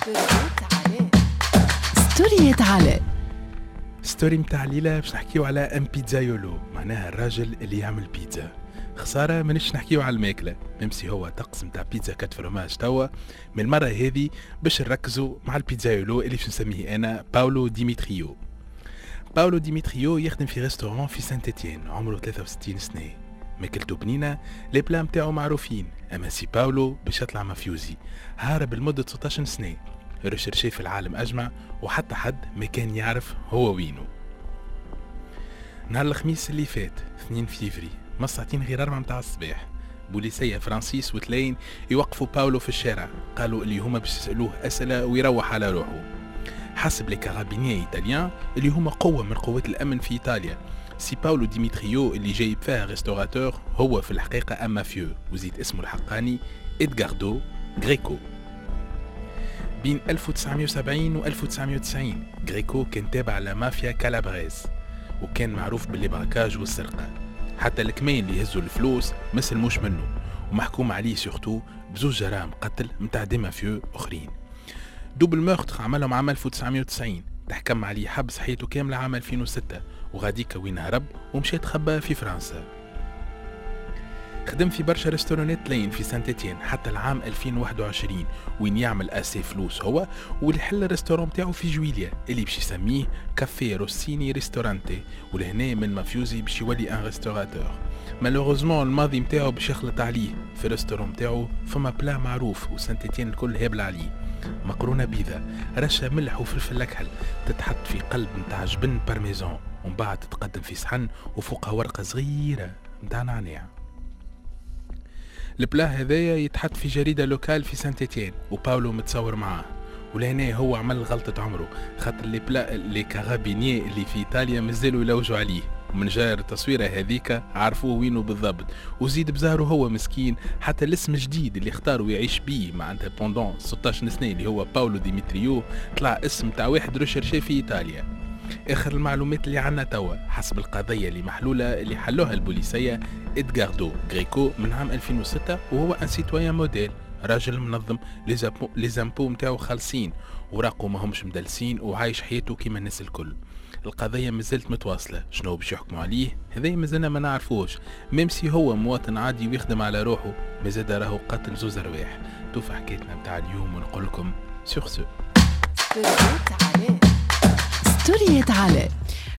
ستوريات علاء. ستوري متاع ليلى باش نحكيو على ام بيتزايولو، معناها الراجل اللي يعمل بيتزا. خساره مانيش نحكيو على الماكله، ميمسي هو طقس متاع بيتزا كات فروماج توا. من المره هذه باش نركزوا مع البيتزايولو اللي باش نسميه انا باولو ديميتريو. باولو ديميتريو يخدم في ريستورون في سانت اتيين، عمره 63 سنه. ماكلته بنينه، لي بلا متاعو معروفين، اما سي باولو باش يطلع مافيوزي هارب لمده 16 سنه، رشرشي في العالم أجمع وحتى حد ما كان يعرف هو وينه. نهار الخميس اللي فات 2 فيفري مساعتين غير 4 متاع الصباح، بوليسية فرانسيس وتلاين يوقفوا باولو في الشارع، قالوا اللي هما باش يسألوه أسئلة ويروح على روحه. حسب لي كارابينيي إيطاليان اللي هما قوة من قوات الأمن في إيطاليا، سي باولو ديميتريو اللي جايب فيها ريستوراتور هو في الحقيقة مافيو، وزيد اسمه الحقاني إدغاردو غريكو. بين 1970 و 1990 غريكو كان تابع لمافيا كالابريز، وكان معروف بالبراكاج والسرقة. حتى الكمين اللي يهزوا الفلوس ما سلموش منه، ومحكوم عليه سورتو بزوج جرائم قتل متاع دي مافيو اخرين. دوبل مورتر عملهم عام 1990، تحكم عليه حبس حياته كاملة عام 2006، وغاديكا وين هرب ومشي تخبى في فرنسا. خدم في برشا ريستورانات لين في سانت اتيين حتى العام 2021، وين يعمل اسي فلوس هو، واللي حل الريستوران تاعو في جويليا اللي باش يسميه كافي روسيني ريستورانتي، ولهنا من مافيوزي باش يولي ان ريستوراتور. مالوغوزمون الماضي متاعو باش يخلط عليه، في الريستوران تاعو فما بلا معروف وسانت اتيين الكل هابل عليه، مقرونه بيضة رشا ملح وفلفل اكحل، تتحط في قلب متاع جبن بارميزون، ومن بعد تتقدم في صحن وفوقها ورقه صغيره متاع نعناع. البلا هذايا يتحط في جريدة لوكال في سانت اتيين، وباولو متصور معاه، ولهنا هو عمل غلطة عمره، خاطر لي بلا لي كارابينيي اللي في ايطاليا مازالوا يلوجوا عليه، ومن جار التصويره هذيك عرفوه وينه بالضبط. وزيد بزارو هو مسكين، حتى الاسم الجديد اللي اختاروا يعيش بيه معناتها بوندون 16 سنه اللي هو باولو ديميتريو، طلع اسم تاع واحد ريشيرشي في ايطاليا. اخر المعلومات اللي عنا توا حسب القضيه اللي محلوله اللي حلوها البوليسيه إدغاردو غريكو من عام 2006، وهو ان سيتويان موديل، راجل منظم، لي زامبو نتاعو خالصين، وراقو ماهمش مدلسين، وعايش حياته كيما الناس الكل. القضيه مازالت متواصله، شنو باش يحكموا عليه هذا مازلنا ما نعرفوش، ميمسي هو مواطن عادي ويخدم على روحه، مازال راهو قتل زوز ارواح. توفى حكايتنا متاع اليوم، ونقول لكم سور سو. ستوريات علاء.